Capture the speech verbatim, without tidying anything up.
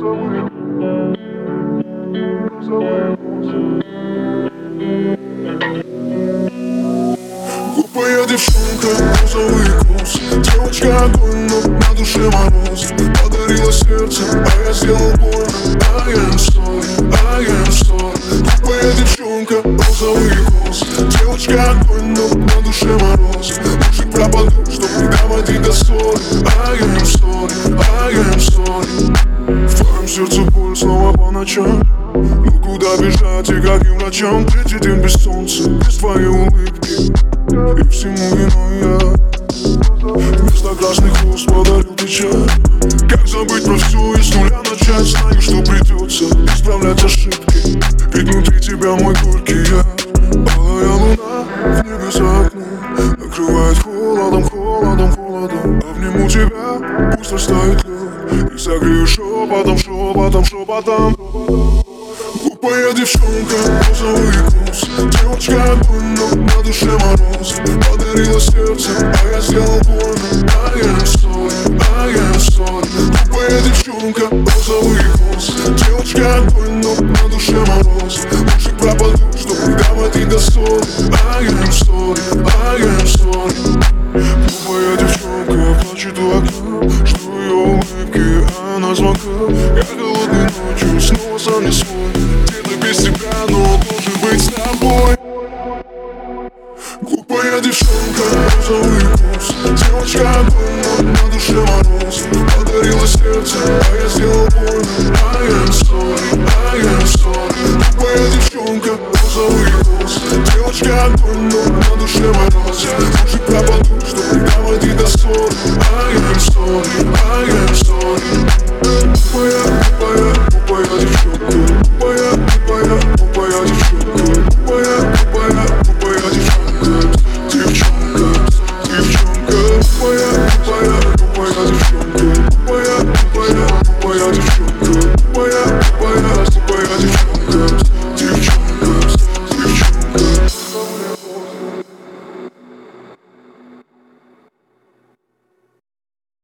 розовые, розовые волосы. Глупая девчонка, розовые косы. Девочка огонь, но на душе мороз. Подарила сердце, а я сделал больно. I am sorry, I am sorry. Глупая девчонка, розовые косы. Девочка огонь, но на душе мороз. Лучше пропаду, чтоб не доводить до ссоры. I am sorry, I am sorry. В твоем сердце боль снова по ночам. Ну куда бежать и каким врачам? Третий день без солнца, без твоей улыбки. И всему виной я. Вместо красных роз подарил печаль. Как забыть про все и с нуля начать? Знаю, что придется исправлять ошибки. Ведь внутри тебя мой горький яд. Алая луна в небе за окном накрывает холодом, холодом, холодом. Обниму тебя, пусть растает лед. И согрею шепотом, шепотом, шепотом. Глупая девчонка, розовые косы. Девочка огонь, но на душе мороз. Подарила сердце, а я сделал больно. I am sorry, I am sorry. Глупая девчонка, розовые косы. Девочка огонь, но на душе мороз. Лучше пропаду, чтоб не доводить до ссоры. I am sorry, I am sorry. Глупая девчонка плачет у окна. Жду ее улыбки, а она звонка. Я голодной ночью снова сам не свой. Без тебя, но должен быть с тобой. Глупая девчонка, розовые косы. Девочка огонь, но на душе мороз. Подарила сердце, а я сделал больно. I am sorry, I am sorry. Глупая девчонка, розовые косы. Девочка огонь, но на душе мороз.